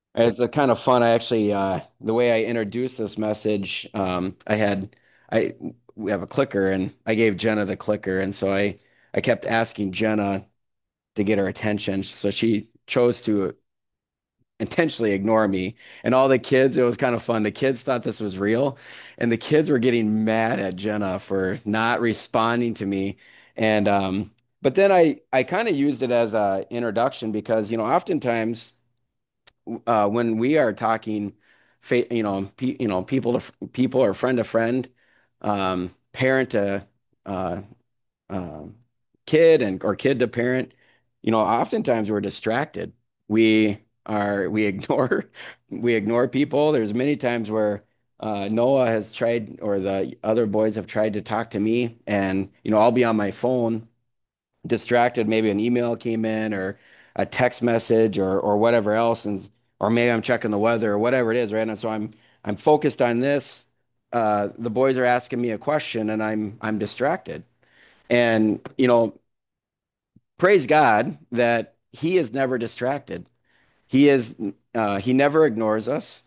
It's a kind of fun. I actually, the way I introduced this message, I, we have a clicker and I gave Jenna the clicker. And so I kept asking Jenna to get her attention. So she chose to intentionally ignore me. And all the kids, it was kind of fun. The kids thought this was real. And the kids were getting mad at Jenna for not responding to me. And, but then I kind of used it as a introduction because, oftentimes, when we are talking, people to people or friend to friend, parent to uh, uh, kid and or kid to parent, oftentimes we're distracted. We ignore we ignore people. There's many times where Noah has tried, or the other boys have tried to talk to me, and I'll be on my phone distracted. Maybe an email came in or a text message or whatever else, and or maybe I'm checking the weather or whatever it is, right? And so I'm focused on this. The boys are asking me a question, and I'm distracted. And praise God that He is never distracted. He never ignores us.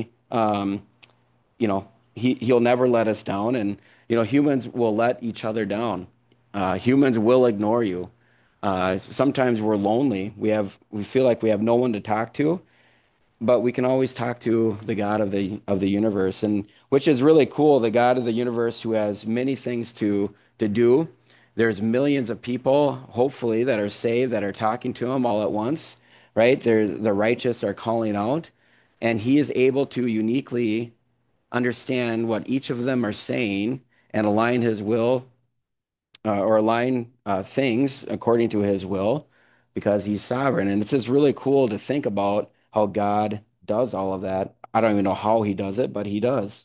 He'll never let us down, and humans will let each other down. Humans will ignore you. Sometimes we're lonely. We feel like we have no one to talk to, but we can always talk to the God of the universe, and which is really cool. The God of the universe who has many things to do. There's millions of people, hopefully, that are saved that are talking to him all at once, right? The righteous are calling out, and he is able to uniquely understand what each of them are saying and align his will, or align things according to his will, because he's sovereign. And it's just really cool to think about how God does all of that. I don't even know how he does it, but he does.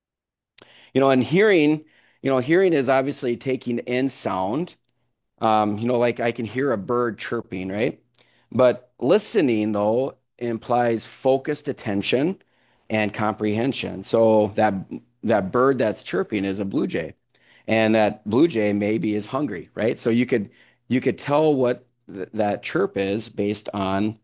And hearing is obviously taking in sound. Like I can hear a bird chirping, right? But listening, though, implies focused attention and comprehension. So that bird that's chirping is a blue jay, and that blue jay maybe is hungry, right? So you could tell what that chirp is based on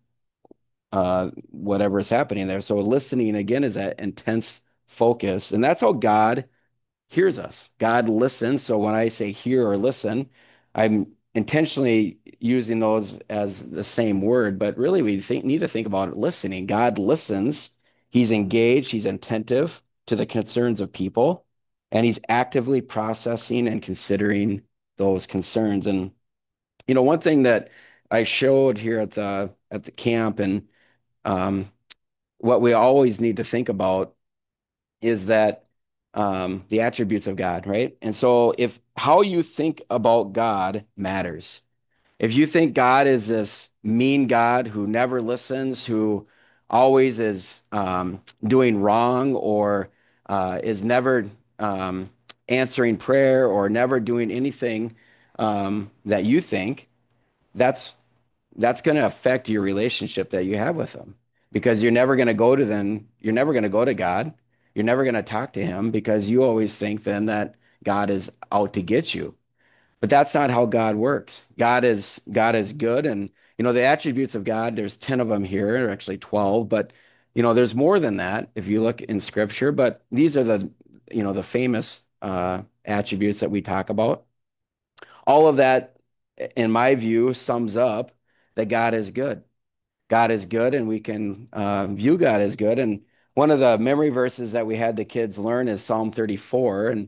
whatever is happening there. So listening again is that intense focus, and that's how God hears us. God listens. So when I say hear or listen, I'm intentionally using those as the same word, but really need to think about it listening. God listens. He's engaged, he's attentive to the concerns of people, and he's actively processing and considering those concerns. And one thing that I showed here at the camp, and um, what we always need to think about is that the attributes of God, right? And so if how you think about God matters. If you think God is this mean God who never listens, who always is doing wrong, or is never answering prayer, or never doing anything that you think, that's that's going to affect your relationship that you have with them, because you're never going to go to God. You're never going to talk to him because you always think then that God is out to get you. But that's not how God works. God is good, and the attributes of God, there's 10 of them here, or actually 12, but there's more than that if you look in scripture, but these are the famous attributes that we talk about. All of that, in my view, sums up that God is good. God is good, and we can view God as good. And one of the memory verses that we had the kids learn is Psalm 34. And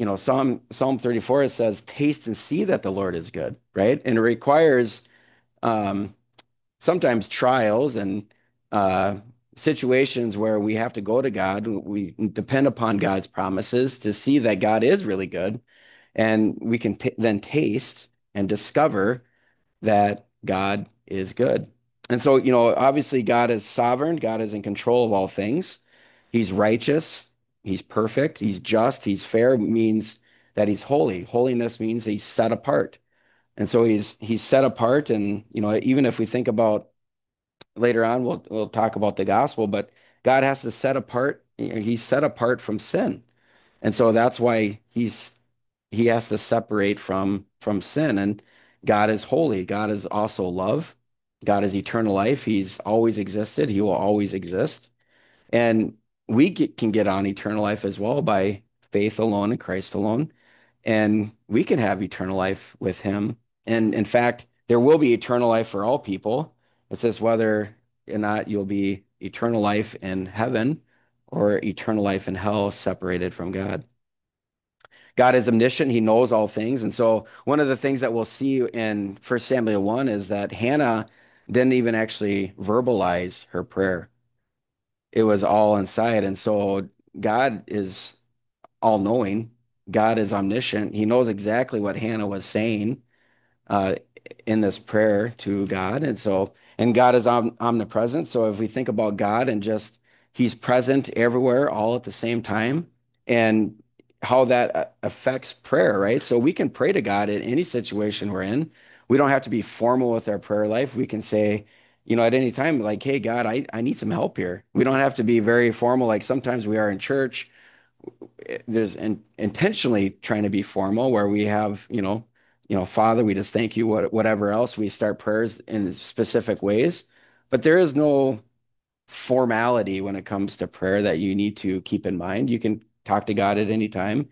Psalm 34, it says, "Taste and see that the Lord is good," right? And it requires um, sometimes trials and uh, situations where we have to go to God. We depend upon God's promises to see that God is really good, and we can then taste and discover that God is good. And so, obviously, God is sovereign. God is in control of all things. He's righteous. He's perfect. He's just. He's fair, means that he's holy. Holiness means he's set apart. And so he's set apart. And, even if we think about later on, we'll talk about the gospel, but God has to set apart. He's set apart from sin. And so that's why he has to separate from sin. And God is holy. God is also love. God is eternal life. He's always existed. He will always exist. And can get on eternal life as well by faith alone in Christ alone. And we can have eternal life with him. And in fact, there will be eternal life for all people. It says whether or not you'll be eternal life in heaven or eternal life in hell, separated from God. God is omniscient. He knows all things. And so one of the things that we'll see in First Samuel 1 is that Hannah didn't even actually verbalize her prayer. It was all inside. And so God is all knowing. God is omniscient. He knows exactly what Hannah was saying uh, in this prayer to God. And God is omnipresent. So if we think about God and just He's present everywhere all at the same time, and how that affects prayer, right? So we can pray to God in any situation we're in. We don't have to be formal with our prayer life. We can say, at any time, like, hey, God, I need some help here. We don't have to be very formal, like sometimes we are in church. There's intentionally trying to be formal where we have, Father, we just thank you, whatever else. We start prayers in specific ways, but there is no formality when it comes to prayer that you need to keep in mind. You can talk to God at any time,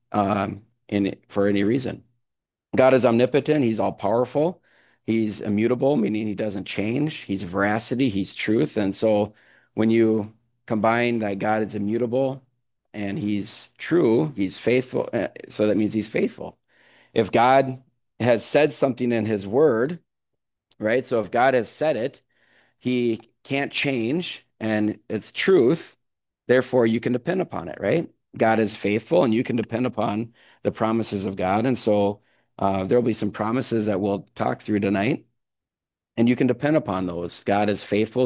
for any reason. God is omnipotent. He's all powerful. He's immutable, meaning he doesn't change. He's veracity. He's truth. And so when you combine that God is immutable and he's true, he's faithful. So that means he's faithful. If God has said something in his word, right? So if God has said it, he can't change and it's truth. Therefore, you can depend upon it, right? God is faithful and you can depend upon the promises of God. And so there'll be some promises that we'll talk through tonight, and you can depend upon those. God is faithful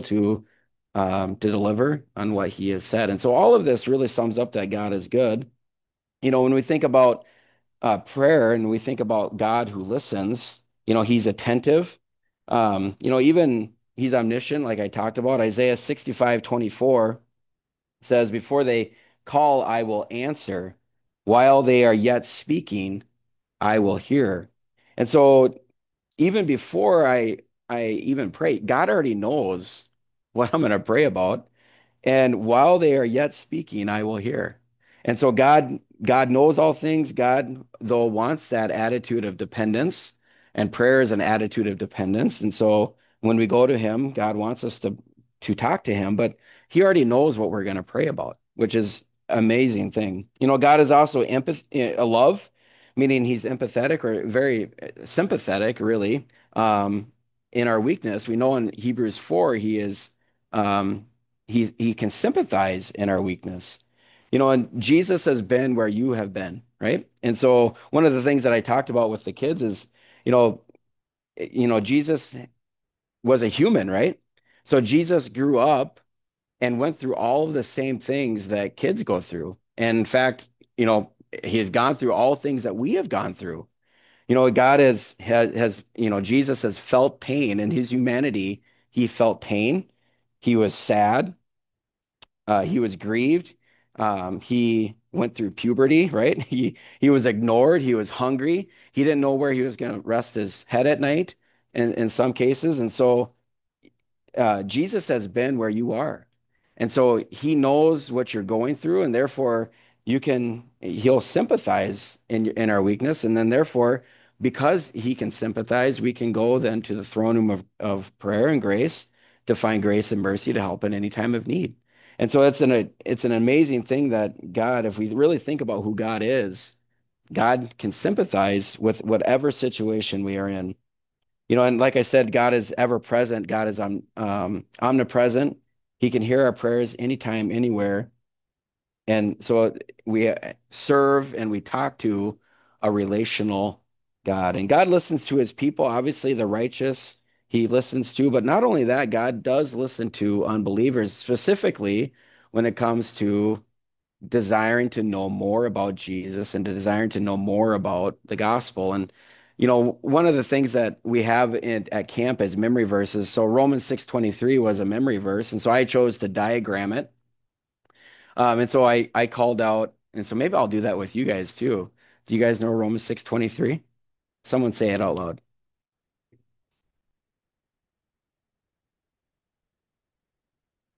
to deliver on what he has said. And so all of this really sums up that God is good. When we think about prayer and we think about God who listens, he's attentive. Even he's omniscient, like I talked about. Isaiah 65:24 says, before they call, I will answer. While they are yet speaking, I will hear. And so even before I even pray, God already knows what I'm going to pray about. And while they are yet speaking, I will hear. And so God knows all things. God, though, wants that attitude of dependence, and prayer is an attitude of dependence. And so when we go to him, God wants us to talk to him, but he already knows what we're going to pray about, which is amazing thing. God is also a love, meaning he's empathetic or very sympathetic, really. In our weakness, we know in Hebrews 4, um, he can sympathize in our weakness. And Jesus has been where you have been, right? And so one of the things that I talked about with the kids is, you know, Jesus was a human, right? So Jesus grew up and went through all of the same things that kids go through. And in fact, he has gone through all things that we have gone through. God Jesus has felt pain in his humanity. He felt pain. He was sad. He was grieved. He went through puberty, right? He was ignored. He was hungry. He didn't know where he was going to rest his head at night in some cases. And so Jesus has been where you are. And so he knows what you're going through, and therefore he'll sympathize in our weakness. And then therefore, because he can sympathize, we can go then to the throne room of prayer and grace to find grace and mercy to help in any time of need. And so it's an amazing thing that God, if we really think about who God is, God can sympathize with whatever situation we are in. And like I said, God is ever present. God is omnipresent. He can hear our prayers anytime, anywhere. And so we serve and we talk to a relational God. And God listens to his people, obviously, the righteous, he listens to. But not only that, God does listen to unbelievers, specifically when it comes to desiring to know more about Jesus and desiring to know more about the gospel. And one of the things that we have at camp is memory verses. So Romans 6:23 was a memory verse, and so I chose to diagram it. And so I called out, and so maybe I'll do that with you guys too. Do you guys know Romans 6:23? Someone say it out loud.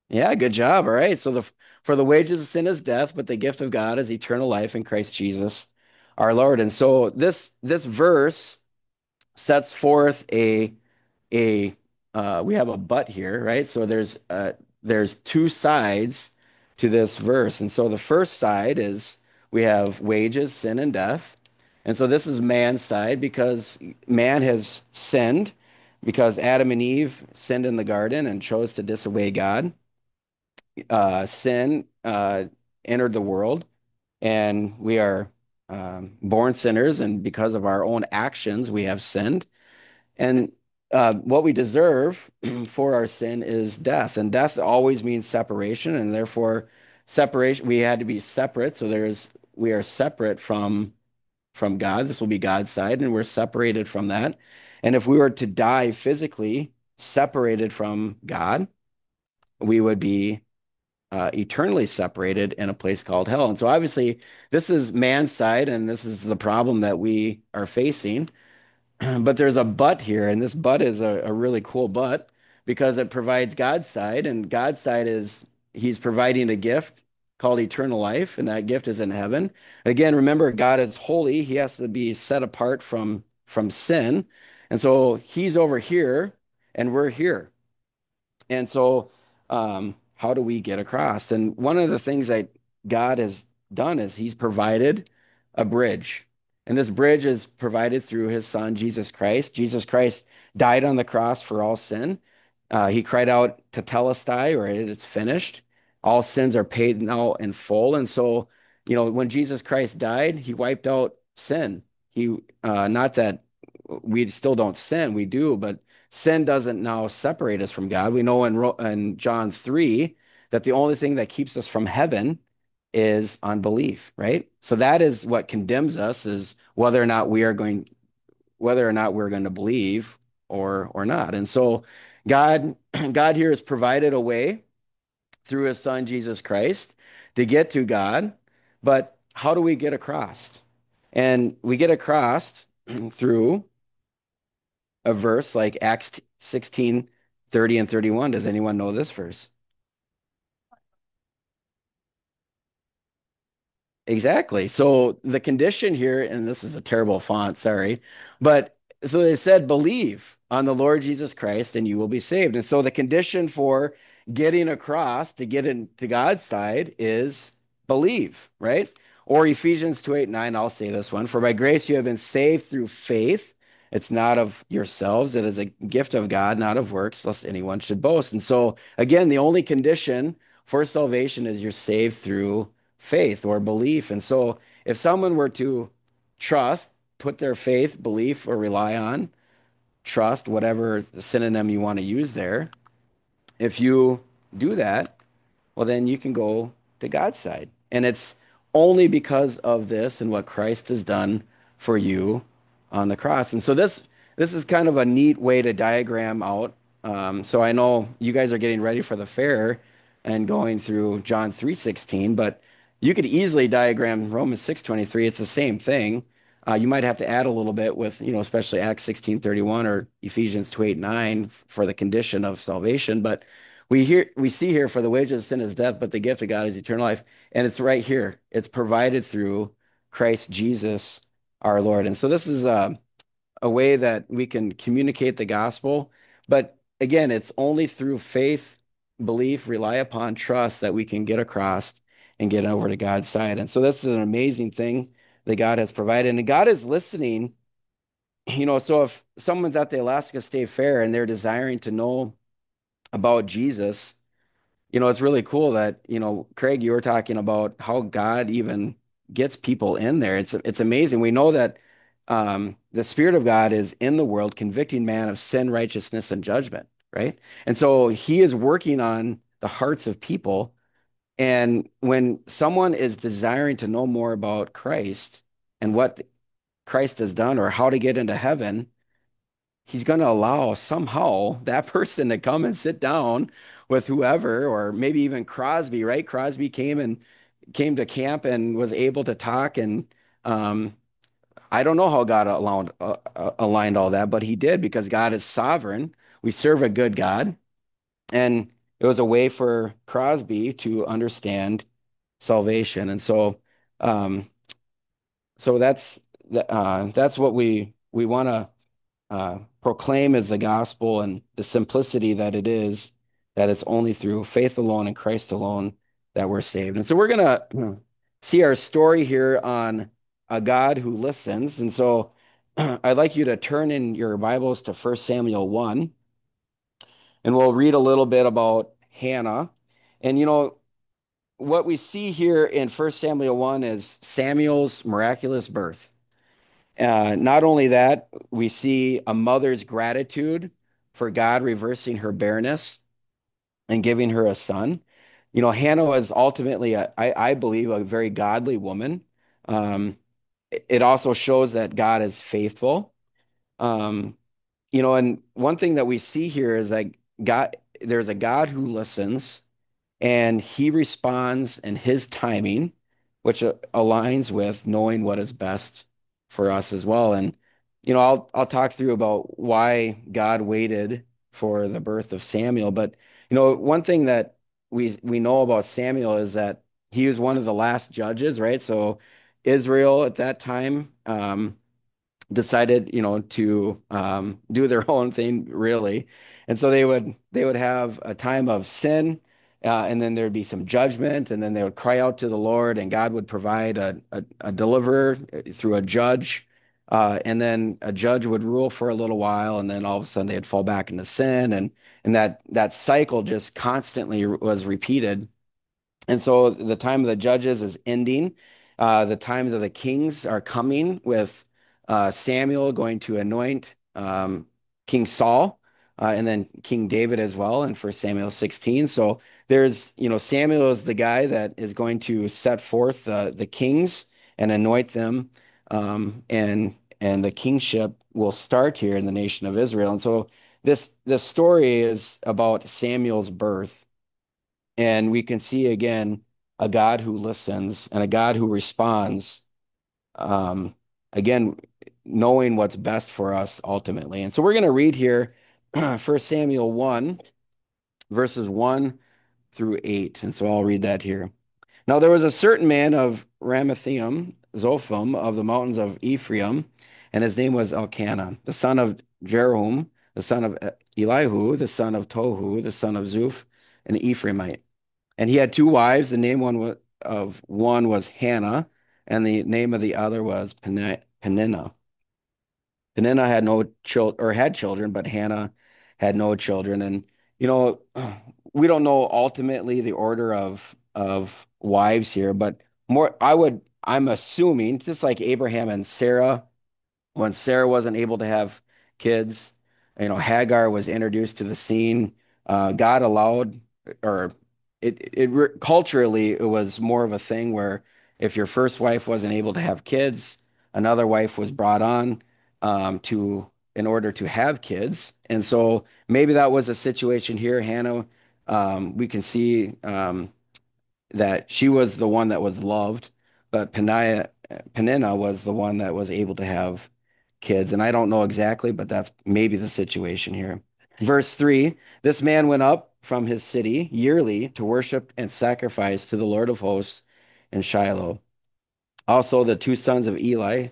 Yeah, good job. All right. So the for the wages of sin is death, but the gift of God is eternal life in Christ Jesus, our Lord. And so this verse sets forth a we have a but here, right? So there's two sides to this verse. And so the first side is we have wages, sin and death. And so this is man's side because man has sinned because Adam and Eve sinned in the garden and chose to disobey God. Sin entered the world and we are born sinners, and because of our own actions we have sinned. And what we deserve for our sin is death. And death always means separation. And therefore, separation, we had to be separate. So we are separate from God. This will be God's side, and we're separated from that. And if we were to die physically, separated from God, we would be eternally separated in a place called hell. And so, obviously, this is man's side, and this is the problem that we are facing. But there's a but here, and this but is a really cool but because it provides God's side, and God's side is He's providing a gift called eternal life, and that gift is in heaven. Again, remember, God is holy; He has to be set apart from sin, and so He's over here, and we're here. And so, how do we get across? And one of the things that God has done is He's provided a bridge. And this bridge is provided through His Son, Jesus Christ. Jesus Christ died on the cross for all sin. He cried out to telestai, or it is finished. All sins are paid now in full. And so, when Jesus Christ died, He wiped out sin. Not that we still don't sin, we do, but sin doesn't now separate us from God. We know in John 3 that the only thing that keeps us from heaven is unbelief, right? So that is what condemns us, is whether or not we're going to believe or not. And so God God here has provided a way through His Son Jesus Christ to get to God, but how do we get across? And we get across through a verse like Acts 16, 30 and 31. Does anyone know this verse? Exactly. So the condition here, and this is a terrible font, sorry, but so they said, believe on the Lord Jesus Christ and you will be saved. And so the condition for getting across to get into God's side is believe, right? Or Ephesians 2, 8, 9, I'll say this one. For by grace you have been saved through faith. It's not of yourselves, it is a gift of God, not of works, lest anyone should boast. And so, again, the only condition for salvation is you're saved through faith or belief. And so if someone were to trust, put their faith, belief, or rely on, trust, whatever synonym you want to use there, if you do that, well, then you can go to God's side. And it's only because of this and what Christ has done for you on the cross. And so this is kind of a neat way to diagram out. So I know you guys are getting ready for the fair and going through John 3:16, but you could easily diagram Romans 6:23. It's the same thing. You might have to add a little bit with, especially Acts 16:31 or Ephesians 2:8-9 for the condition of salvation. But we see here, for the wages of sin is death, but the gift of God is eternal life. And it's right here. It's provided through Christ Jesus our Lord. And so this is a way that we can communicate the gospel. But again, it's only through faith, belief, rely upon trust that we can get across and get over to God's side. And so this is an amazing thing that God has provided. And God is listening. So if someone's at the Alaska State Fair and they're desiring to know about Jesus, it's really cool that, Craig, you were talking about how God even gets people in there. It's amazing. We know that the Spirit of God is in the world, convicting man of sin, righteousness, and judgment, right? And so He is working on the hearts of people. And when someone is desiring to know more about Christ and what Christ has done or how to get into heaven, He's going to allow somehow that person to come and sit down with whoever, or maybe even Crosby, right? Crosby came to camp and was able to talk. And um, I don't know how God aligned all that, but He did, because God is sovereign. We serve a good God. And it was a way for Crosby to understand salvation. And um, so that's what we want to proclaim as the gospel and the simplicity that it is, that it's only through faith alone and Christ alone that we're saved. And so we're going to see our story here on a God who listens. And so I'd like you to turn in your Bibles to 1 Samuel 1, and we'll read a little bit about Hannah. And what we see here in 1 Samuel 1 is Samuel's miraculous birth. Not only that, we see a mother's gratitude for God reversing her barrenness and giving her a son. Hannah was ultimately, I believe, a very godly woman. Um, it also shows that God is faithful. Um, and one thing that we see here is that there's a God who listens and he responds in his timing, which aligns with knowing what is best for us as well. And I'll talk through about why God waited for the birth of Samuel. But one thing that we know about Samuel is that he was one of the last judges, right? So Israel at that time, decided, to do their own thing, really. And so they would have a time of sin, and then there'd be some judgment, and then they would cry out to the Lord, and God would provide a deliverer through a judge. And then a judge would rule for a little while, and then all of a sudden they'd fall back into sin, and that cycle just constantly was repeated. And so the time of the judges is ending. The times of the kings are coming, with Samuel going to anoint King Saul, and then King David as well in 1 Samuel 16. So Samuel is the guy that is going to set forth the kings and anoint them, and the kingship will start here in the nation of Israel. And so this story is about Samuel's birth. And we can see again a God who listens and a God who responds, um, again, knowing what's best for us ultimately. And so we're going to read here 1 Samuel 1, verses 1 through 8. And so I'll read that here. Now there was a certain man of Ramathaim, Zophim, of the mountains of Ephraim, and his name was Elkanah, the son of Jeroham, the son of Elihu, the son of Tohu, the son of Zuph, an Ephraimite. And he had two wives. The name of one was Hannah, and the name of the other was Peninnah. Peninnah had no children, or had children, but Hannah had no children. And you know, we don't know ultimately the order of wives here, but I'm assuming, just like Abraham and Sarah, when Sarah wasn't able to have kids, Hagar was introduced to the scene. God allowed, or culturally, it was more of a thing where if your first wife wasn't able to have kids, another wife was brought on, in order to have kids. And so maybe that was a situation here. Hannah, we can see, that she was the one that was loved, but Peninnah was the one that was able to have kids. And I don't know exactly, but that's maybe the situation here. Verse 3, this man went up from his city yearly to worship and sacrifice to the Lord of hosts in Shiloh. Also, the two sons of Eli,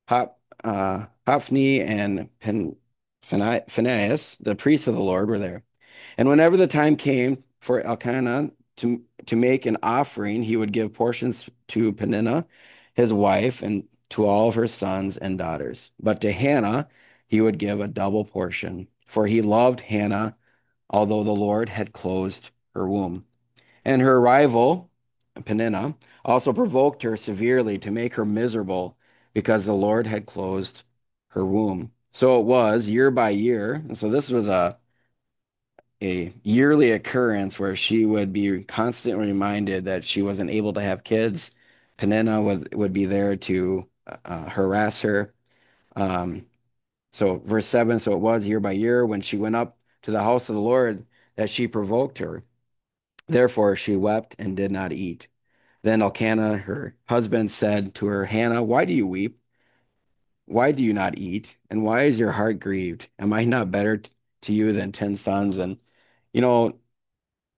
Hophni and Phinehas, the priests of the Lord, were there. And whenever the time came for Elkanah to make an offering, he would give portions to Peninnah, his wife, and to all of her sons and daughters. But to Hannah he would give a double portion, for he loved Hannah, although the Lord had closed her womb. And her rival, Peninnah, also provoked her severely to make her miserable, because the Lord had closed her womb. So it was year by year. And so this was a yearly occurrence where she would be constantly reminded that she wasn't able to have kids. Peninnah would be there to harass her. Um, so verse 7, so it was year by year when she went up to the house of the Lord that she provoked her. Therefore she wept and did not eat. Then Elkanah, her husband, said to her, Hannah, why do you weep? Why do you not eat? And why is your heart grieved? Am I not better to you than 10 sons? And you know,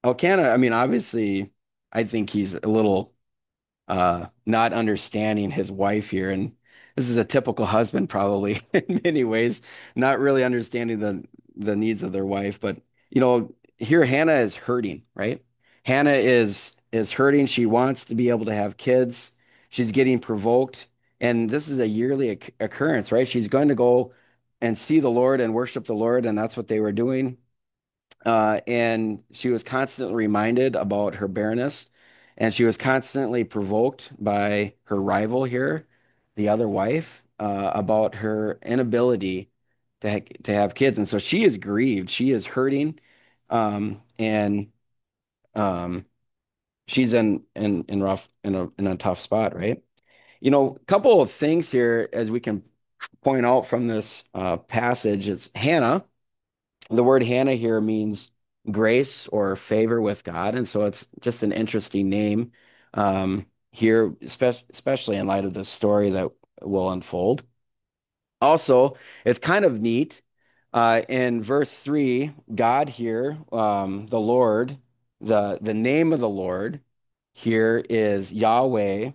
Elkanah, I mean, obviously, I think he's a little not understanding his wife here. And this is a typical husband, probably in many ways, not really understanding the needs of their wife. But here Hannah is hurting, right? Hannah is hurting. She wants to be able to have kids. She's getting provoked. And this is a yearly occurrence, right? She's going to go and see the Lord and worship the Lord, and that's what they were doing. And she was constantly reminded about her barrenness, and she was constantly provoked by her rival here, the other wife, about her inability to have kids. And so she is grieved. She is hurting, and um, she's in a tough spot, right? A couple of things here as we can point out from this passage. It's Hannah. The word Hannah here means grace or favor with God. And so it's just an interesting name here, especially in light of the story that will unfold. Also, it's kind of neat. In verse 3, God here, the Lord, the name of the Lord here is Yahweh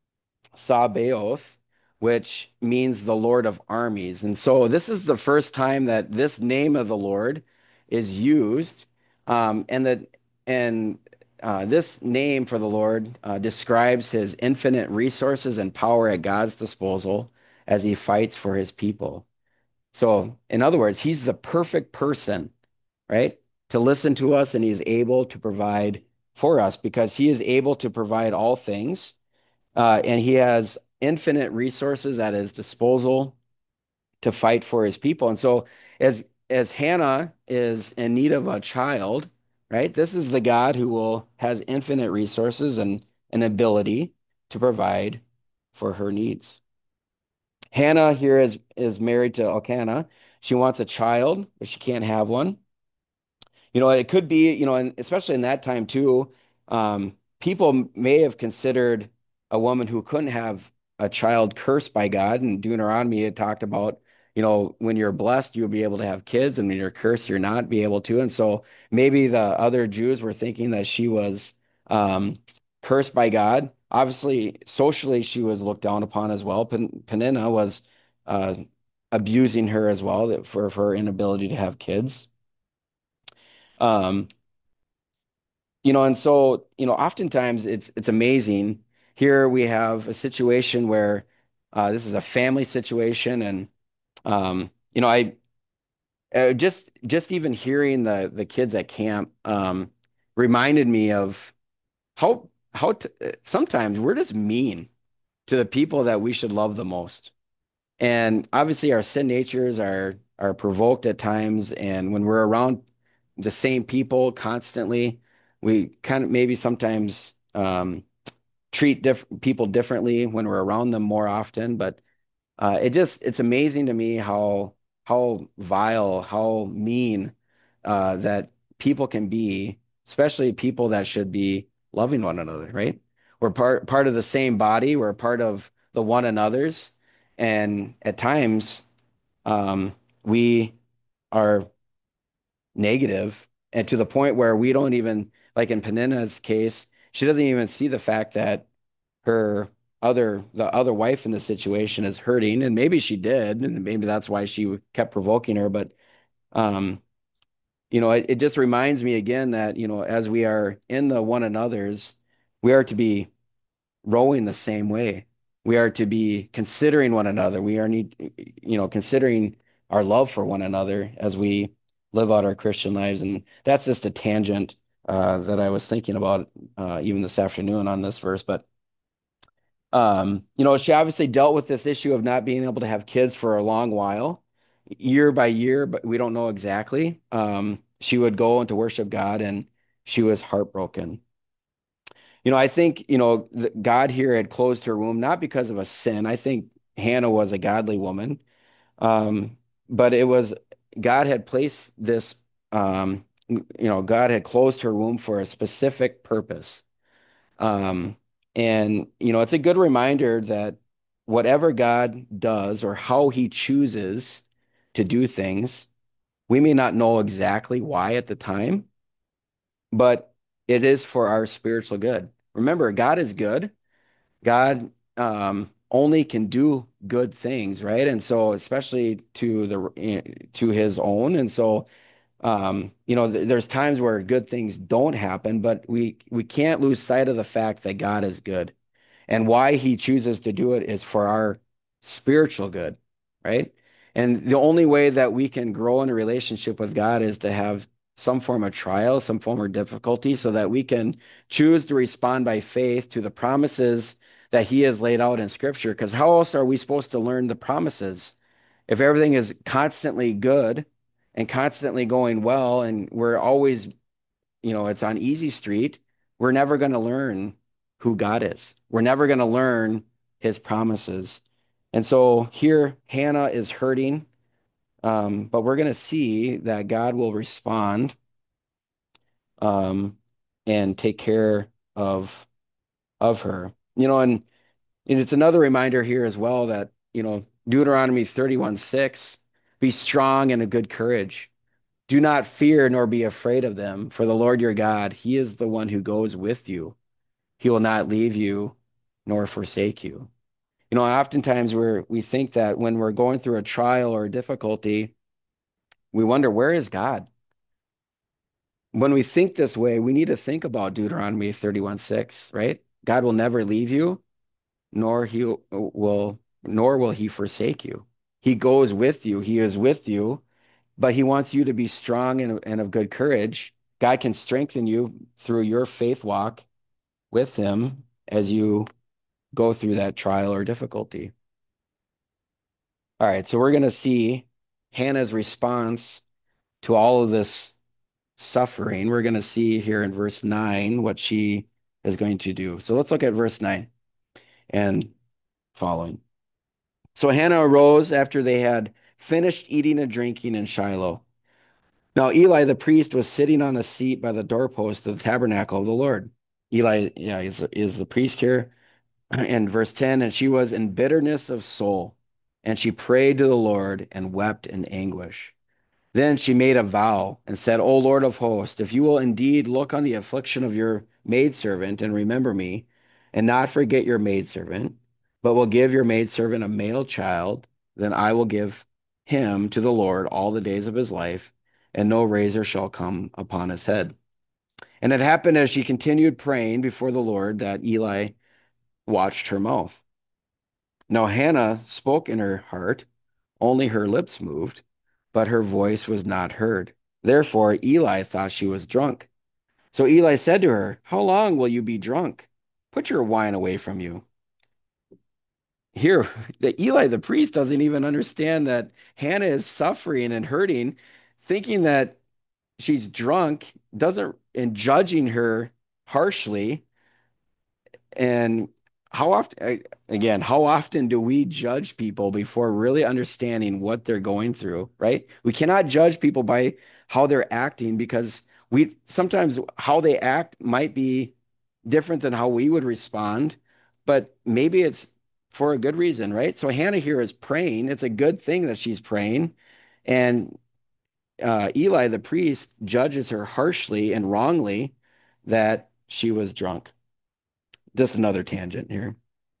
Sabaoth, which means the Lord of armies. And so this is the first time that this name of the Lord is used. And that and This name for the Lord describes his infinite resources and power at God's disposal as he fights for his people. So, in other words, he's the perfect person, right? To listen to us, and he's able to provide for us because he is able to provide all things, and he has infinite resources at his disposal to fight for his people. And so, as Hannah is in need of a child, right? This is the God who will has infinite resources and an ability to provide for her needs. Hannah here is married to Elkanah. She wants a child, but she can't have one. It could be, and especially in that time too, people may have considered a woman who couldn't have a child cursed by God. And Deuteronomy had talked about, when you're blessed, you'll be able to have kids, and when you're cursed, you're not be able to. And so maybe the other Jews were thinking that she was cursed by God. Obviously, socially, she was looked down upon as well. Peninnah was uh, abusing her as well for her inability to have kids. Um, and so, oftentimes it's amazing. Here we have a situation where this is a family situation, and I just even hearing the kids at camp reminded me of sometimes we're just mean to the people that we should love the most. And obviously, our sin natures are provoked at times, and when we're around the same people constantly, we kind of maybe sometimes treat people differently when we're around them more often. But it's amazing to me how vile, how mean that people can be, especially people that should be loving one another, right? We're part of the same body, we're part of the one another's, and at times um, we are negative, and to the point where we don't even, like in Penina's case, she doesn't even see the fact that her the other wife in the situation is hurting, and maybe she did, and maybe that's why she kept provoking her. But um, it just reminds me again that, as we are in the one another's, we are to be rowing the same way. We are to be considering one another. We are considering our love for one another as we live out our Christian lives. And that's just a tangent that I was thinking about even this afternoon on this verse. But she obviously dealt with this issue of not being able to have kids for a long while, year by year, but we don't know exactly. She would go into worship God, and she was heartbroken. I think, God here had closed her womb, not because of a sin. I think Hannah was a godly woman. Um, but it was God had placed this, God had closed her womb for a specific purpose. Um, and, it's a good reminder that whatever God does or how he chooses to do things, we may not know exactly why at the time, but it is for our spiritual good. Remember, God is good. God only can do good things, right? And so, especially to his own. And so, there's times where good things don't happen, but we can't lose sight of the fact that God is good. And why he chooses to do it is for our spiritual good, right? And the only way that we can grow in a relationship with God is to have some form of trial, some form of difficulty, so that we can choose to respond by faith to the promises that he has laid out in Scripture. Because how else are we supposed to learn the promises? If everything is constantly good and constantly going well, and we're always, it's on easy street, we're never going to learn who God is. We're never going to learn his promises. And so here, Hannah is hurting, but we're going to see that God will respond um, and take care of her. And it's another reminder here as well that, Deuteronomy 31:6, be strong and of good courage. Do not fear nor be afraid of them, for the Lord your God, he is the one who goes with you. He will not leave you nor forsake you. Oftentimes we think that when we're going through a trial or a difficulty, we wonder, where is God? When we think this way, we need to think about Deuteronomy 31:6, right? God will never leave you, nor he will, nor will he forsake you. He goes with you. He is with you, but he wants you to be strong and of good courage. God can strengthen you through your faith walk with him as you go through that trial or difficulty. All right, so we're going to see Hannah's response to all of this suffering. We're going to see here in verse 9 what she is going to do. So let's look at verse 9 and following. So Hannah arose after they had finished eating and drinking in Shiloh. Now Eli the priest was sitting on a seat by the doorpost of the tabernacle of the Lord. Eli, yeah, is the priest here. In verse 10, and she was in bitterness of soul, and she prayed to the Lord and wept in anguish. Then she made a vow and said, O Lord of hosts, if you will indeed look on the affliction of your maidservant and remember me, and not forget your maidservant, but will give your maidservant a male child, then I will give him to the Lord all the days of his life, and no razor shall come upon his head. And it happened as she continued praying before the Lord that Eli watched her mouth. Now Hannah spoke in her heart, only her lips moved, but her voice was not heard. Therefore Eli thought she was drunk. So Eli said to her, how long will you be drunk? Put your wine away from you. Here, the Eli the priest doesn't even understand that Hannah is suffering and hurting, thinking that she's drunk, doesn't and judging her harshly. And how often do we judge people before really understanding what they're going through, right? We cannot judge people by how they're acting because we sometimes how they act might be different than how we would respond, but maybe it's for a good reason, right? So Hannah here is praying. It's a good thing that she's praying. And Eli, the priest, judges her harshly and wrongly that she was drunk. Just another tangent here.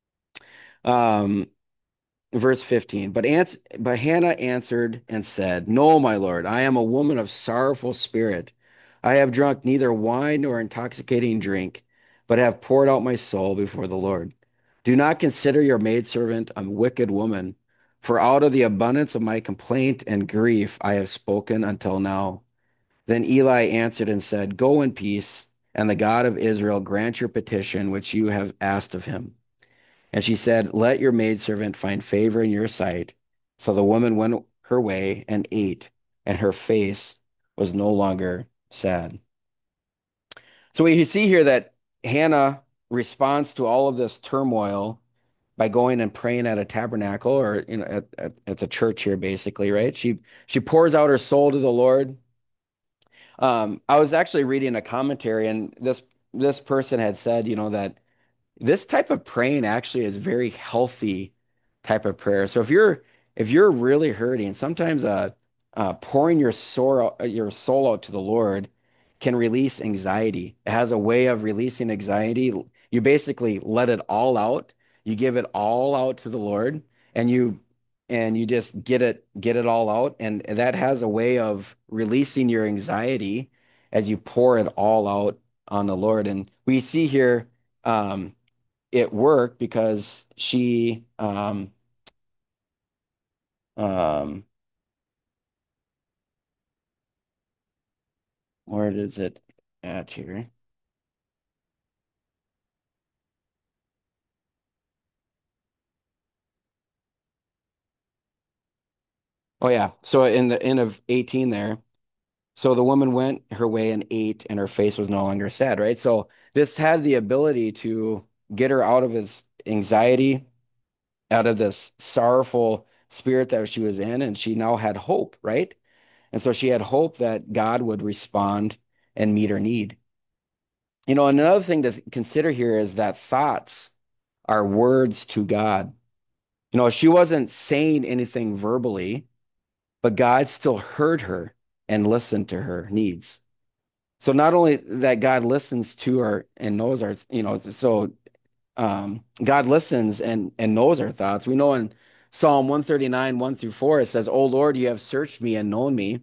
Um, verse 15. But Hannah answered and said, no, my Lord, I am a woman of sorrowful spirit. I have drunk neither wine nor intoxicating drink, but have poured out my soul before the Lord. Do not consider your maidservant a wicked woman, for out of the abundance of my complaint and grief I have spoken until now. Then Eli answered and said, go in peace, and the God of Israel grant your petition which you have asked of him. And she said, let your maidservant find favor in your sight. So the woman went her way and ate, and her face was no longer sad. So we see here that Hannah responds to all of this turmoil by going and praying at a tabernacle or at the church here, basically, right? She pours out her soul to the Lord. I was actually reading a commentary, and this person had said, that this type of praying actually is very healthy type of prayer. So if you're really hurting, sometimes pouring your soul out to the Lord can release anxiety. It has a way of releasing anxiety. You basically let it all out. You give it all out to the Lord, and you just get it all out. And that has a way of releasing your anxiety as you pour it all out on the Lord. And we see here um, it worked because she um, where is it at here? Oh yeah. So in the end of 18 there, so the woman went her way and ate, and her face was no longer sad, right? So this had the ability to get her out of his anxiety, out of this sorrowful spirit that she was in, and she now had hope, right? And so she had hope that God would respond and meet her need. And another thing to consider here is that thoughts are words to God. She wasn't saying anything verbally, but God still heard her and listened to her needs. So not only that God listens to our and knows our, so God listens and knows our thoughts. We know in Psalm 139, 1 through 4, it says, "O Lord, you have searched me and known me.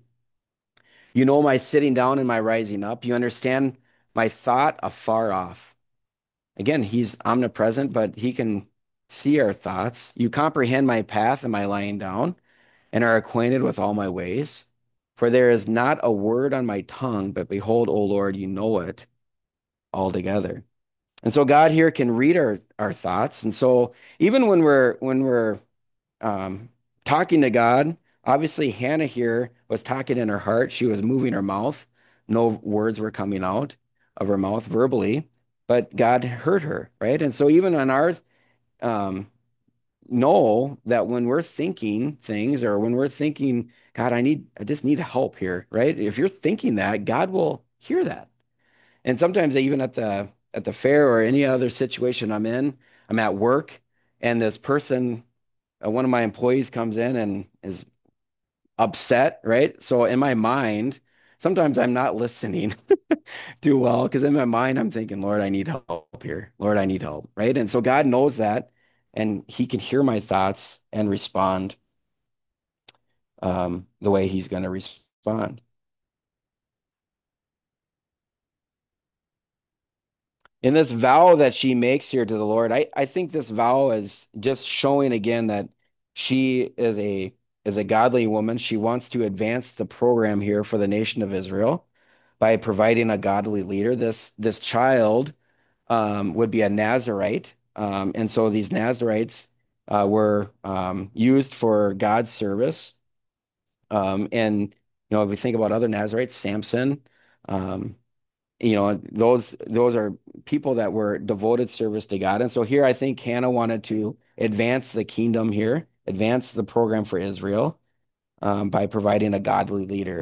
You know my sitting down and my rising up. You understand my thought afar off." Again, he's omnipresent, but he can see our thoughts. You comprehend my path and my lying down, and are acquainted with all my ways. For there is not a word on my tongue, but behold, O Lord, you know it altogether. And so God here can read our thoughts. And so even when we're um, talking to God, obviously Hannah here was talking in her heart. She was moving her mouth. No words were coming out of her mouth verbally, but God heard her, right? And so even on our um, know that when we're thinking things or when we're thinking, God, I just need help here, right? If you're thinking that, God will hear that. And sometimes even at the fair or any other situation I'm in, I'm at work and this person, one of my employees comes in and is upset, right? So in my mind, sometimes I'm not listening too well because in my mind I'm thinking, Lord, I need help here. Lord, I need help, right? And so God knows that and he can hear my thoughts and respond the way he's going to respond. In this vow that she makes here to the Lord, I think this vow is just showing again that she is a godly woman. She wants to advance the program here for the nation of Israel by providing a godly leader. This child would be a Nazarite, and so these Nazarites were used for God's service. And if we think about other Nazarites, Samson. Um, those are people that were devoted service to God. And so here I think Hannah wanted to advance the kingdom here, advance the program for Israel by providing a godly leader.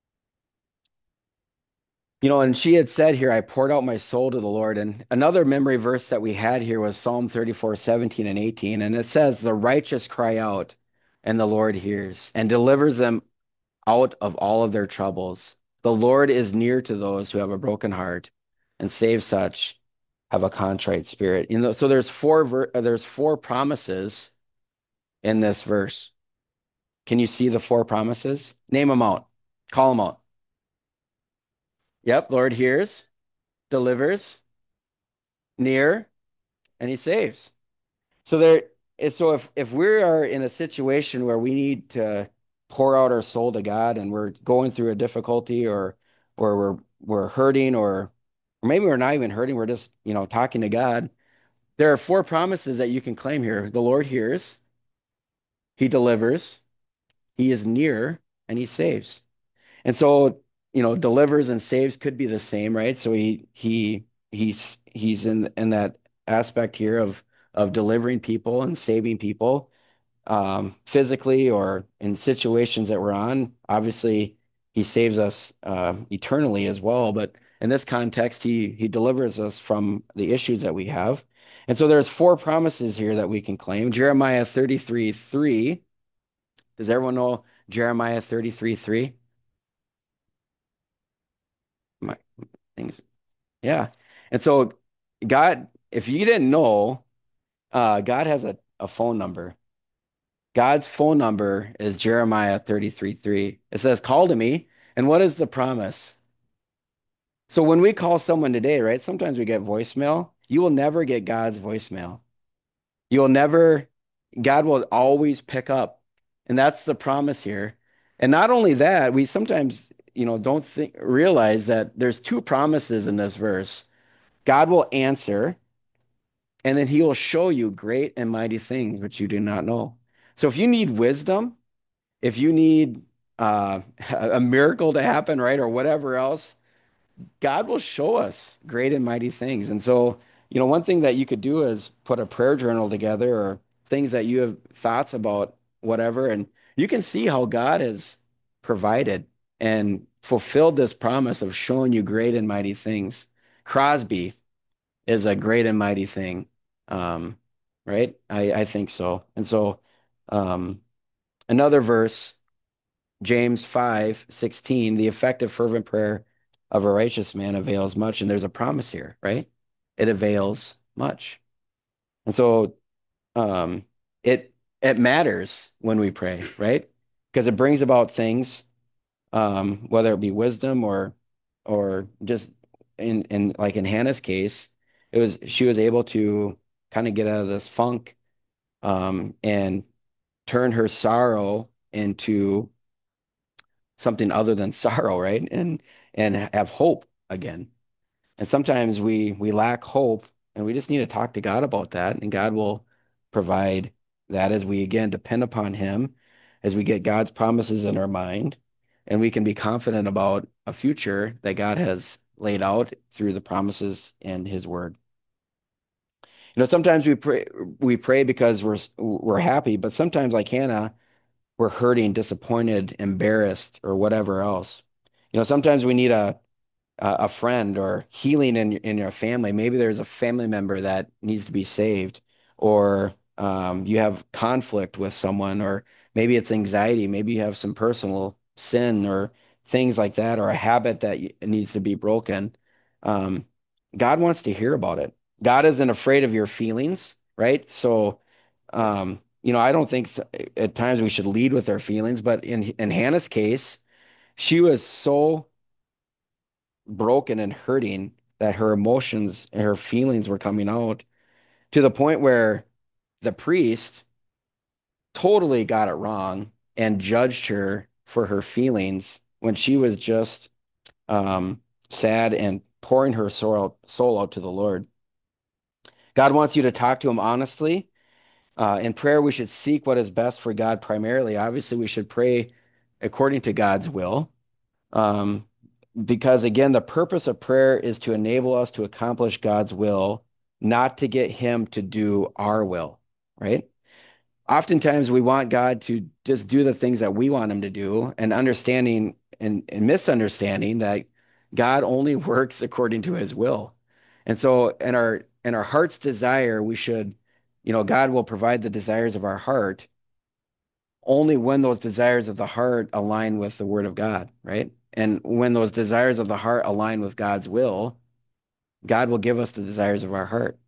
And she had said here, I poured out my soul to the Lord. And another memory verse that we had here was Psalm 34, 17 and 18. And it says, the righteous cry out, and the Lord hears and delivers them out of all of their troubles. The Lord is near to those who have a broken heart and save such have a contrite spirit. So there's four promises in this verse. Can you see the four promises? Name them out. Call them out. Yep, Lord hears, delivers, near, and he saves. So if we are in a situation where we need to pour out our soul to God and we're going through a difficulty or we're hurting or maybe we're not even hurting, we're just, talking to God. There are four promises that you can claim here. The Lord hears, he delivers, he is near, and he saves. And so, delivers and saves could be the same, right? So he's in that aspect here of delivering people and saving people physically or in situations that we're on. Obviously, he saves us eternally as well. But in this context, he delivers us from the issues that we have. And so there's four promises here that we can claim. Jeremiah 33, 3. Does everyone know Jeremiah 33, 3? things. Yeah. And so God, if you didn't know, God has a phone number. God's phone number is Jeremiah 33:3. It says, call to me. And what is the promise? So when we call someone today, right? Sometimes we get voicemail. You will never get God's voicemail. You'll never, God will always pick up. And that's the promise here. And not only that, we sometimes, don't realize that there's two promises in this verse. God will answer, and then he will show you great and mighty things which you do not know. So if you need wisdom, if you need a miracle to happen, right, or whatever else, God will show us great and mighty things. And so, one thing that you could do is put a prayer journal together or things that you have thoughts about, whatever, and you can see how God has provided and fulfilled this promise of showing you great and mighty things. Crosby is a great and mighty thing. Um, right? I think so. And so, um, another verse, James 5:16, the effective fervent prayer of a righteous man avails much. And there's a promise here, right? It avails much. And so um it it matters when we pray, right? Because it brings about things, whether it be wisdom or just in like in Hannah's case, she was able to kind of get out of this funk, and turn her sorrow into something other than sorrow, right? And have hope again. And sometimes we lack hope, and we just need to talk to God about that, and God will provide that as we again depend upon him, as we get God's promises in our mind, and we can be confident about a future that God has laid out through the promises in his word. Sometimes we pray because we're happy, but sometimes like Hannah, we're hurting, disappointed, embarrassed, or whatever else. Sometimes we need a friend or healing in your family. Maybe there's a family member that needs to be saved, or you have conflict with someone, or maybe it's anxiety. Maybe you have some personal sin or things like that, or a habit that needs to be broken. Um, God wants to hear about it. God isn't afraid of your feelings, right? So, I don't think at times we should lead with our feelings, but in Hannah's case, she was so broken and hurting that her emotions and her feelings were coming out to the point where the priest totally got it wrong and judged her for her feelings when she was just um, sad and pouring her soul out to the Lord. God wants you to talk to him honestly. In prayer, we should seek what is best for God primarily. Obviously, we should pray according to God's will. Um, because again, the purpose of prayer is to enable us to accomplish God's will, not to get him to do our will, right? Oftentimes we want God to just do the things that we want him to do, and understanding and misunderstanding that God only works according to his will. And so in our heart's desire, we should, God will provide the desires of our heart only when those desires of the heart align with the word of God, right? And when those desires of the heart align with God's will, God will give us the desires of our heart.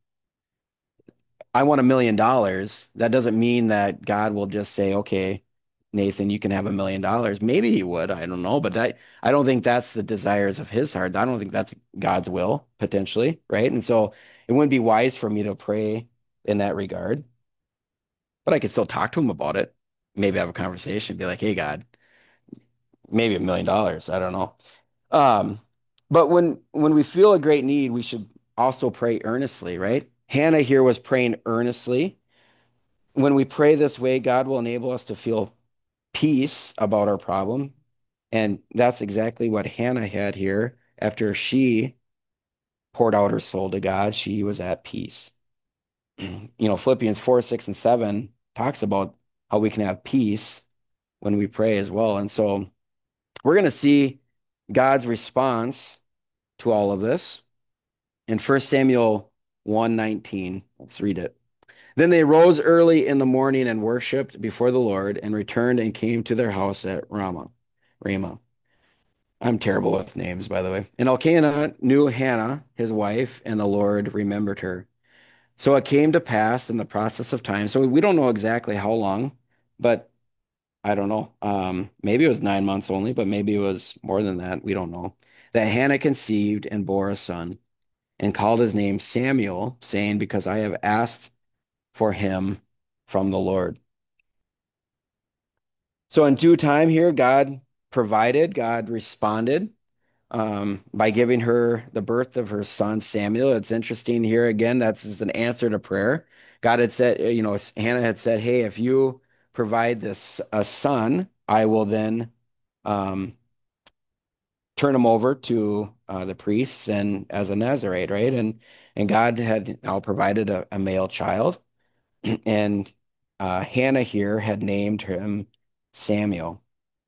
I want $1 million. That doesn't mean that God will just say, okay, Nathan, you can have $1 million. Maybe he would, I don't know, but I don't think that's the desires of his heart. I don't think that's God's will, potentially, right? And so it wouldn't be wise for me to pray in that regard, but I could still talk to him about it. Maybe have a conversation, be like, hey, God, maybe $1 million. I don't know. Um, but when we feel a great need, we should also pray earnestly, right? Hannah here was praying earnestly. When we pray this way, God will enable us to feel peace about our problem. And that's exactly what Hannah had here. After she poured out her soul to God, she was at peace. Philippians 4, 6, and 7 talks about how we can have peace when we pray as well. And so we're going to see God's response to all of this in 1 Samuel 1:19. Let's read it. Then they rose early in the morning and worshipped before the Lord and returned and came to their house at Ramah. I'm terrible with names, by the way. And Elkanah knew Hannah, his wife, and the Lord remembered her. So it came to pass in the process of time. So we don't know exactly how long, but I don't know. Maybe it was 9 months only, but maybe it was more than that. We don't know. That Hannah conceived and bore a son and called his name Samuel, saying, because I have asked for him from the Lord. So in due time here, God provided, God responded by giving her the birth of her son Samuel. It's interesting here again, that's just an answer to prayer. God had said, Hannah had said, hey, if you provide this a son, I will then um, turn him over to the priests and as a Nazarite, right? And God had now provided a male child, and Hannah here had named him Samuel.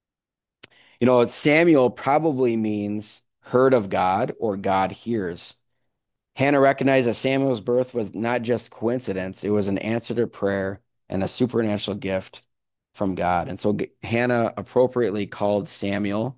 Samuel probably means heard of God or God hears. Hannah recognized that Samuel's birth was not just coincidence, it was an answer to prayer and a supernatural gift from God. And so Hannah appropriately called Samuel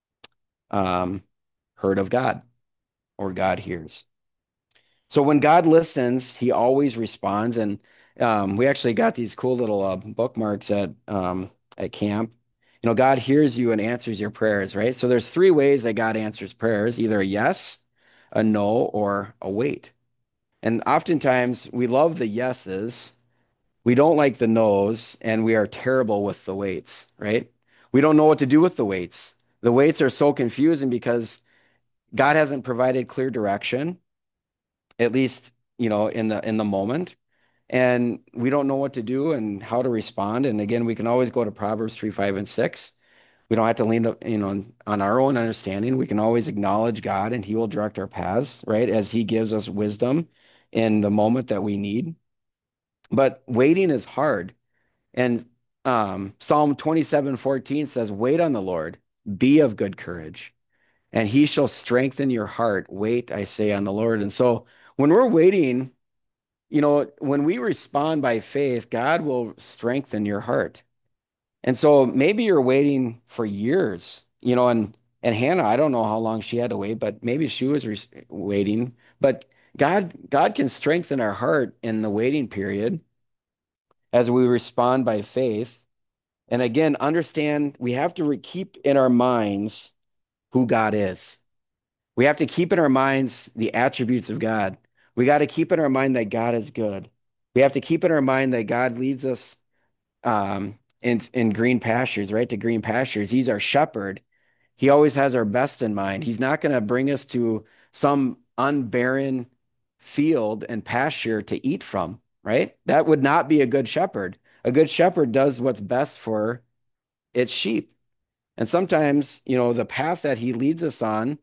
um, heard of God or God hears. So when God listens, he always responds. And we actually got these cool little bookmarks at camp. God hears you and answers your prayers, right? So there's three ways that God answers prayers, either a yes, a no, or a wait. And oftentimes we love the yeses, we don't like the no's, and we are terrible with the waits, right? We don't know what to do with the waits. The waits are so confusing because God hasn't provided clear direction, at least, in the moment. And we don't know what to do and how to respond. And again, we can always go to Proverbs 3, 5, and 6. We don't have to lean, on our own understanding. We can always acknowledge God and he will direct our paths, right? As he gives us wisdom in the moment that we need. But waiting is hard. And Psalm 27:14 says, wait on the Lord, be of good courage, and he shall strengthen your heart. Wait, I say, on the Lord. And so when we're waiting, when we respond by faith, God will strengthen your heart. And so maybe you're waiting for years, and Hannah, I don't know how long she had to wait, but maybe she was waiting. But God can strengthen our heart in the waiting period as we respond by faith. And again, understand we have to keep in our minds who God is. We have to keep in our minds the attributes of God. We got to keep in our mind that God is good. We have to keep in our mind that God leads us in green pastures, right? To green pastures. He's our shepherd. He always has our best in mind. He's not going to bring us to some unbarren field and pasture to eat from, right? That would not be a good shepherd. A good shepherd does what's best for its sheep. And sometimes, the path that he leads us on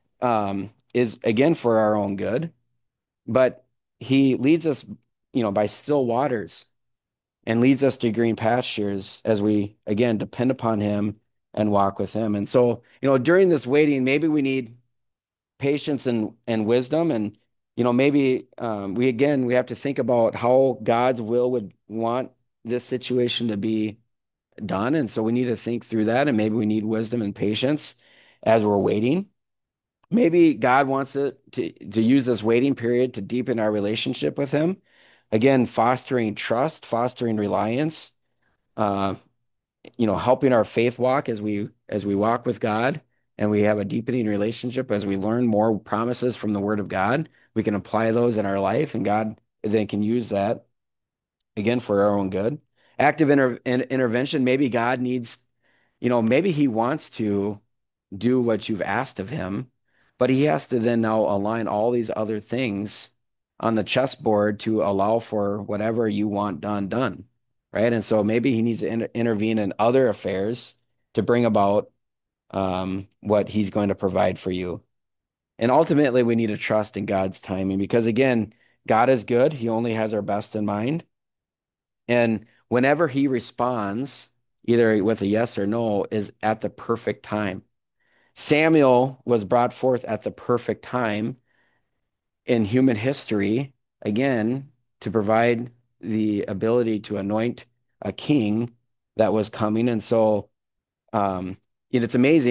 is again for our own good, but he leads us, by still waters and leads us to green pastures as we again depend upon him and walk with him. And so, during this waiting, maybe we need patience and wisdom. And, maybe we have to think about how God's will would want this situation to be done. And so we need to think through that. And maybe we need wisdom and patience as we're waiting. Maybe God wants to use this waiting period to deepen our relationship with him. Again, fostering trust, fostering reliance, uh, helping our faith walk as we walk with God and we have a deepening relationship as we learn more promises from the Word of God. We can apply those in our life, and God then can use that again for our own good. Active intervention. Maybe God needs, maybe He wants to do what you've asked of Him, but He has to then now align all these other things on the chessboard to allow for whatever you want done, right? And so maybe He needs to intervene in other affairs to bring about what He's going to provide for you. And ultimately, we need to trust in God's timing because, again, God is good. He only has our best in mind. And whenever he responds, either with a yes or no, is at the perfect time. Samuel was brought forth at the perfect time in human history, again, to provide the ability to anoint a king that was coming. And so, it's amazing.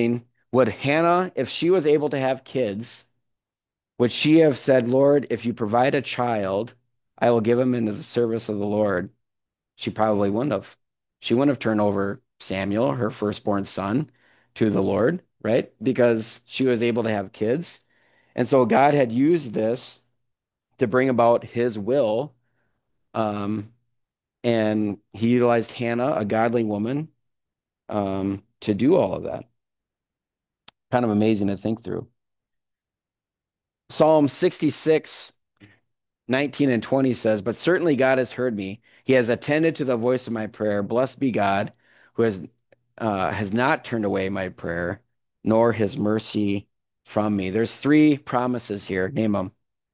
Would Hannah, if she was able to have kids, would she have said, Lord, if you provide a child, I will give him into the service of the Lord? She probably wouldn't have. She wouldn't have turned over Samuel, her firstborn son, to the Lord, right? Because she was able to have kids. And so God had used this to bring about his will. Um, and he utilized Hannah, a godly woman, to do all of that. Kind of amazing to think through. Psalm 66, 19 and 20 says, but certainly God has heard me. He has attended to the voice of my prayer. Blessed be God who has not turned away my prayer, nor his mercy from me. There's three promises here. Name them.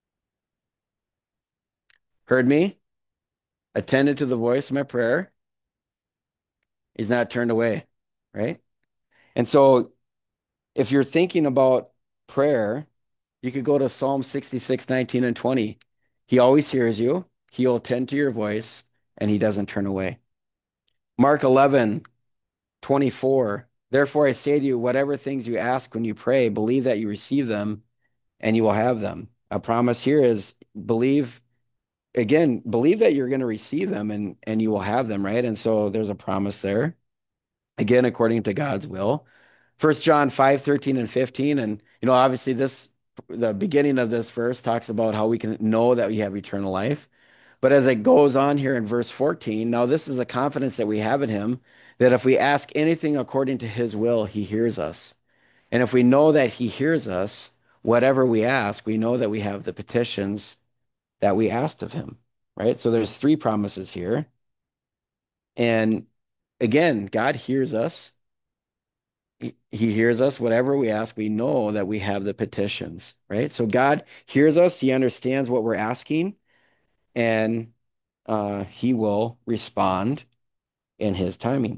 Heard me, attended to the voice of my prayer. He's not turned away, right? And so if you're thinking about prayer, you could go to Psalm 66, 19 and 20. He always hears you. He'll attend to your voice and he doesn't turn away. Mark 11, 24. Therefore, I say to you, whatever things you ask when you pray, believe that you receive them and you will have them. A promise here is believe that you're going to receive them and you will have them, right? And so there's a promise there, again, according to God's will. 1 John 5, 13 and 15. And, obviously the beginning of this verse talks about how we can know that we have eternal life. But as it goes on here in verse 14, now this is the confidence that we have in him, that if we ask anything according to his will, he hears us. And if we know that he hears us, whatever we ask, we know that we have the petitions that we asked of him, right? So there's three promises here. And again, God hears us. He hears us, whatever we ask, we know that we have the petitions, right? So God hears us, he understands what we're asking, and he will respond in his timing.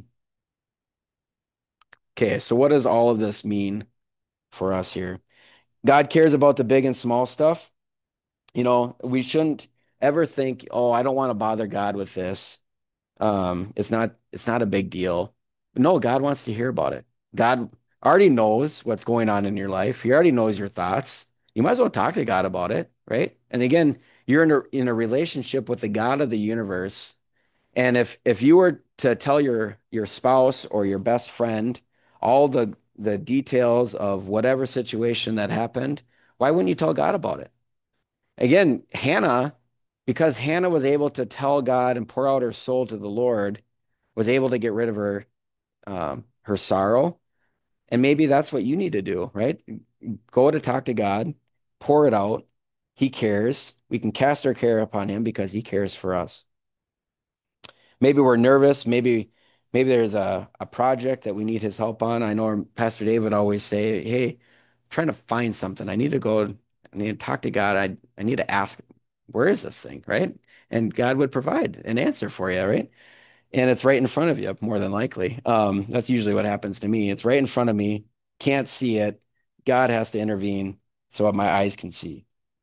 Okay, so what does all of this mean for us here? God cares about the big and small stuff. We shouldn't ever think, oh, I don't want to bother God with this. It's not a big deal. No, God wants to hear about it. God already knows what's going on in your life. He already knows your thoughts. You might as well talk to God about it, right? And again, you're in a relationship with the God of the universe. And if you were to tell your spouse or your best friend all the details of whatever situation that happened, why wouldn't you tell God about it? Again, because Hannah was able to tell God and pour out her soul to the Lord, was able to get rid of her sorrow. And maybe that's what you need to do, right? Go to talk to God, pour it out. He cares. We can cast our care upon him because he cares for us. Maybe we're nervous. Maybe there's a project that we need his help on. I know Pastor David always say, hey, I'm trying to find something. I need to talk to God. I need to ask, where is this thing, right? And God would provide an answer for you, right? And it's right in front of you, more than likely. That's usually what happens to me. It's right in front of me, can't see it. God has to intervene so my eyes can see.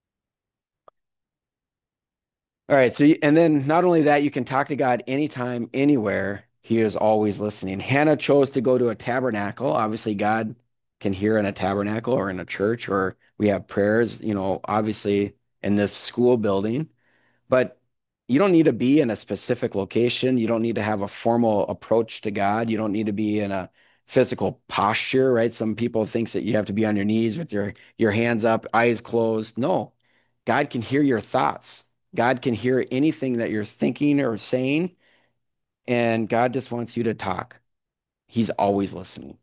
All right. And then not only that, you can talk to God anytime, anywhere. He is always listening. Hannah chose to go to a tabernacle. Obviously, God can hear in a tabernacle or in a church, or we have prayers, obviously in this school building. But you don't need to be in a specific location. You don't need to have a formal approach to God. You don't need to be in a physical posture, right? Some people think that you have to be on your knees with your hands up, eyes closed. No, God can hear your thoughts. God can hear anything that you're thinking or saying, and God just wants you to talk. He's always listening.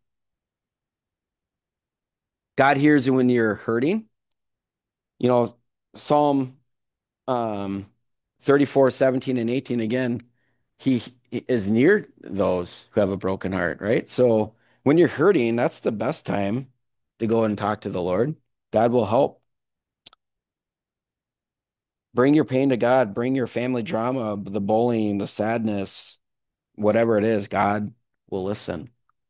God hears you when you're hurting. You know, Psalm um 34, 17 and 18 again, he is near those who have a broken heart, right? So when you're hurting, that's the best time to go and talk to the Lord. God will help. Bring your pain to God, bring your family drama, the bullying, the sadness, whatever it is, God will listen.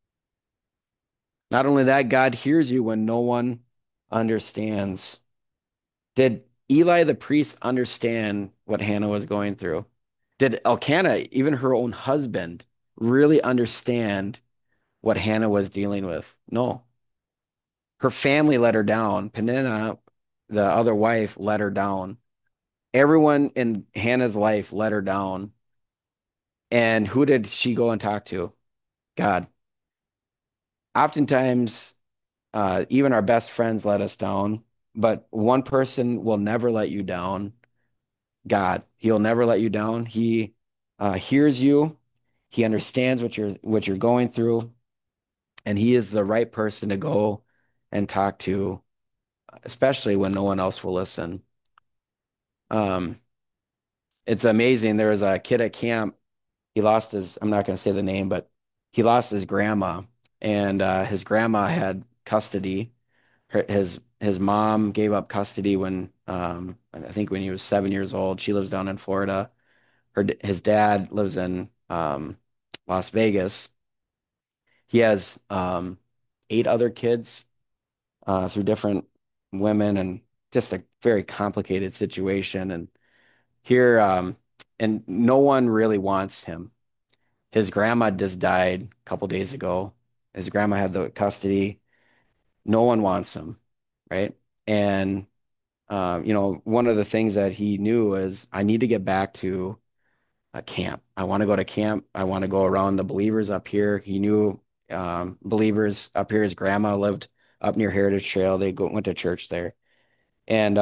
Not only that, God hears you when no one understands. Did Eli the priest understand what Hannah was going through? Did Elkanah, even her own husband, really understand what Hannah was dealing with? No. Her family let her down. Peninnah, the other wife, let her down. Everyone in Hannah's life let her down. And who did she go and talk to? God. Oftentimes, even our best friends let us down, but one person will never let you down. God. He'll never let you down. He hears you. He understands what you're going through, and he is the right person to go and talk to, especially when no one else will listen. Um, it's amazing. There was a kid at camp. He lost his, I'm not going to say the name, but he lost his grandma, and his grandma had custody. His mom gave up custody when I think when he was 7 years old. She lives down in Florida. His dad lives in Las Vegas. He has eight other kids through different women, and just a very complicated situation. And here, and no one really wants him. His grandma just died a couple days ago. His grandma had the custody. No one wants him, right? And one of the things that he knew is I need to get back to a camp. I want to go to camp. I want to go around the believers up here. He knew believers up here. His grandma lived up near Heritage Trail. Went to church there, and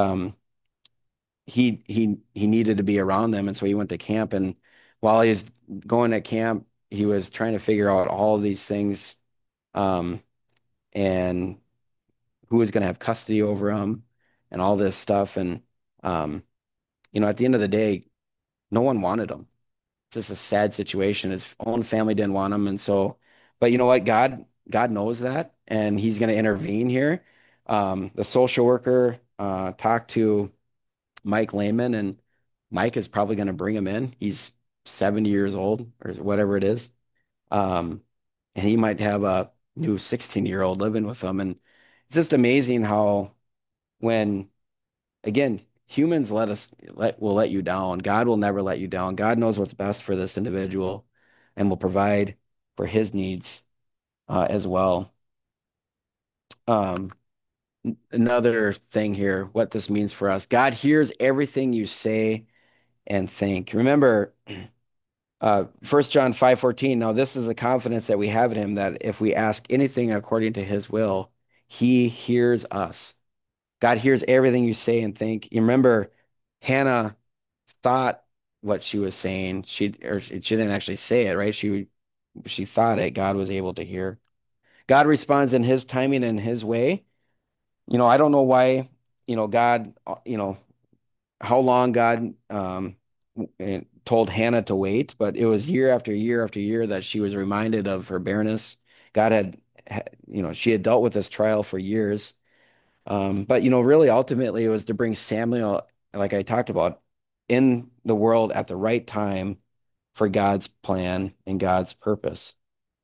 he needed to be around them, and so he went to camp. And while he was going to camp, he was trying to figure out all of these things, um, and who was going to have custody over him, and all this stuff. And um, at the end of the day, no one wanted him. It's just a sad situation. His own family didn't want him, and so, but you know what? God knows that, and He's going to intervene here. The social worker talked to Mike Lehman, and Mike is probably going to bring him in. He's 70 years old or whatever it is, um, and he might have a new 16-year-old living with him. And it's just amazing how when again, humans will let you down. God will never let you down. God knows what's best for this individual and will provide for his needs as well. Um, Another thing here, what this means for us. God hears everything you say and think. Remember, 1 John 5:14. Now, this is the confidence that we have in him that if we ask anything according to his will, he hears us. God hears everything you say and think. You remember Hannah thought what she was saying. She didn't actually say it, right? She thought it. God was able to hear. God responds in his timing and his way. I don't know why, God, how long God told Hannah to wait, but it was year after year after year that she was reminded of her barrenness. God she had dealt with this trial for years. But really ultimately it was to bring Samuel, like I talked about, in the world at the right time for God's plan and God's purpose.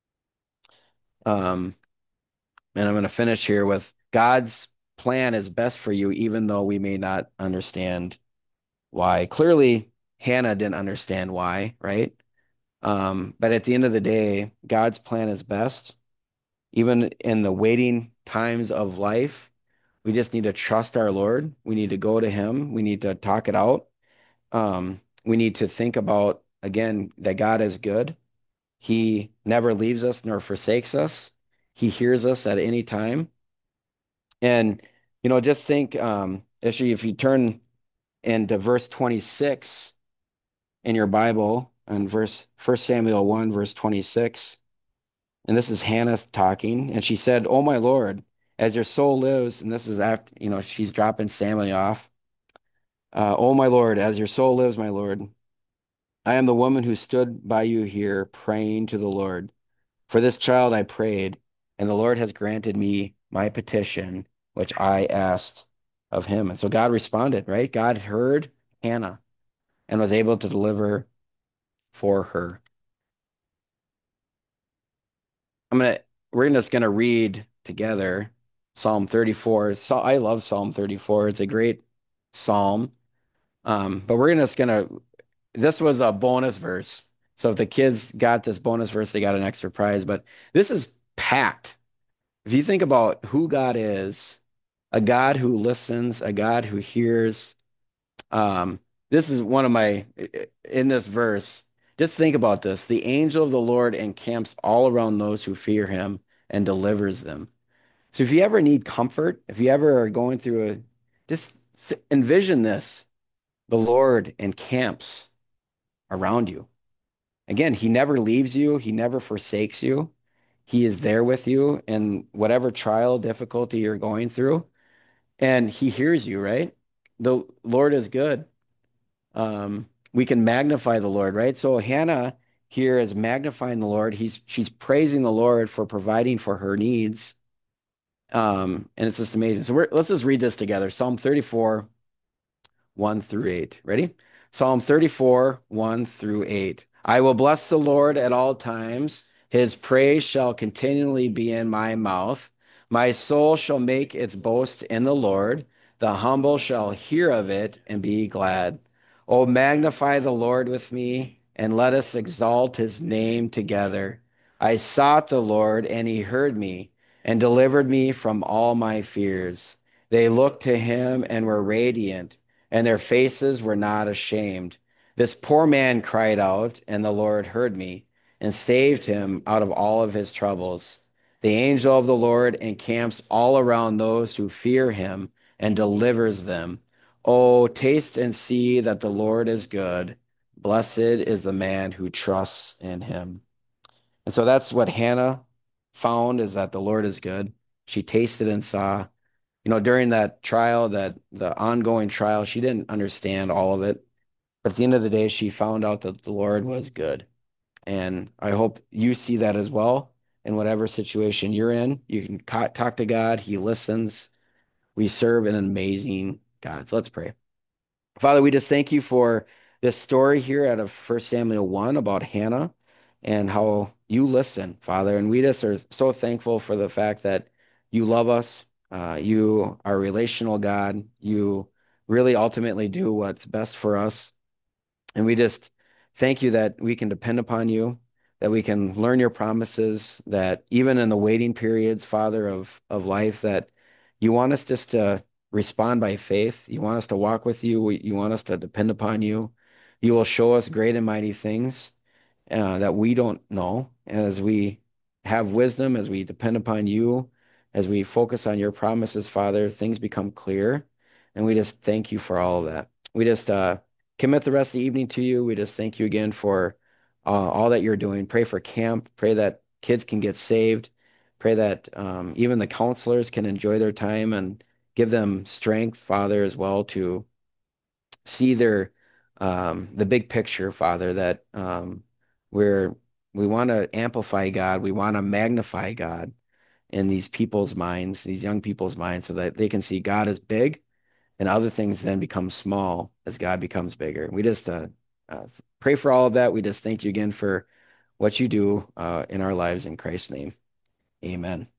Um, and I'm going to finish here with God's plan is best for you, even though we may not understand why. Clearly, Hannah didn't understand why, right? But at the end of the day, God's plan is best, even in the waiting times of life. We just need to trust our Lord. We need to go to Him. We need to talk it out. We need to think about, again, that God is good. He never leaves us nor forsakes us. He hears us at any time. And, just think, actually, if you turn into verse 26 in your Bible, and verse 1 Samuel 1, verse 26, and this is Hannah talking, and she said, "Oh, my Lord, as your soul lives," and this is after, she's dropping Samuel off. "Oh, my Lord, as your soul lives, my Lord, I am the woman who stood by you here praying to the Lord. For this child I prayed, and the Lord has granted me my petition, which I asked of him." And so God responded, right? God heard Hannah and was able to deliver for her. We're just gonna read together Psalm 34. So I love Psalm 34. It's a great psalm. But we're just gonna this was a bonus verse. So if the kids got this bonus verse, they got an extra prize. But this is packed. if you think about who God is, a God who listens, a God who hears, um, this is one of my, in this verse, just think about this. The angel of the Lord encamps all around those who fear him and delivers them. So if you ever need comfort, if you ever are going through just envision this. The Lord encamps around you. Again, he never leaves you. He never forsakes you. He is there with you in whatever trial, difficulty you're going through. And he hears you, right? The Lord is good. We can magnify the Lord, right? So Hannah here is magnifying the Lord. She's praising the Lord for providing for her needs. And it's just amazing. So let's just read this together. Psalm 34, 1 through 8. Ready? Psalm 34, 1 through 8. I will bless the Lord at all times. His praise shall continually be in my mouth. My soul shall make its boast in the Lord. The humble shall hear of it and be glad. Oh, magnify the Lord with me, and let us exalt his name together. I sought the Lord, and he heard me, and delivered me from all my fears. They looked to him and were radiant, and their faces were not ashamed. This poor man cried out, and the Lord heard me and saved him out of all of his troubles. The angel of the Lord encamps all around those who fear him and delivers them. Oh, taste and see that the Lord is good. Blessed is the man who trusts in him. And so that's what Hannah found, is that the Lord is good. She tasted and saw, during that trial, that the ongoing trial, she didn't understand all of it. But at the end of the day, she found out that the Lord was good. And I hope you see that as well in whatever situation you're in. You can talk to God, he listens. We serve an amazing God. So let's pray. Father, we just thank you for this story here out of 1 Samuel 1 about Hannah and how you listen, Father. And we just are so thankful for the fact that you love us. You are a relational God. You really ultimately do what's best for us. And we just thank you that we can depend upon you, that we can learn your promises, that even in the waiting periods, Father, of life, that you want us just to respond by faith. You want us to walk with you. You want us to depend upon you. You will show us great and mighty things that we don't know. And as we have wisdom, as we depend upon you, as we focus on your promises, Father, things become clear. And we just thank you for all of that. We just commit the rest of the evening to you. We just thank you again for all that you're doing. Pray for camp. Pray that kids can get saved. Pray that even the counselors can enjoy their time and give them strength, Father, as well to see the big picture, Father, that we're we want to amplify God, we want to magnify God in these people's minds, these young people's minds, so that they can see God is big and other things then become small as God becomes bigger. We just uh, pray for all of that. We just thank you again for what you do in our lives in Christ's name. Amen.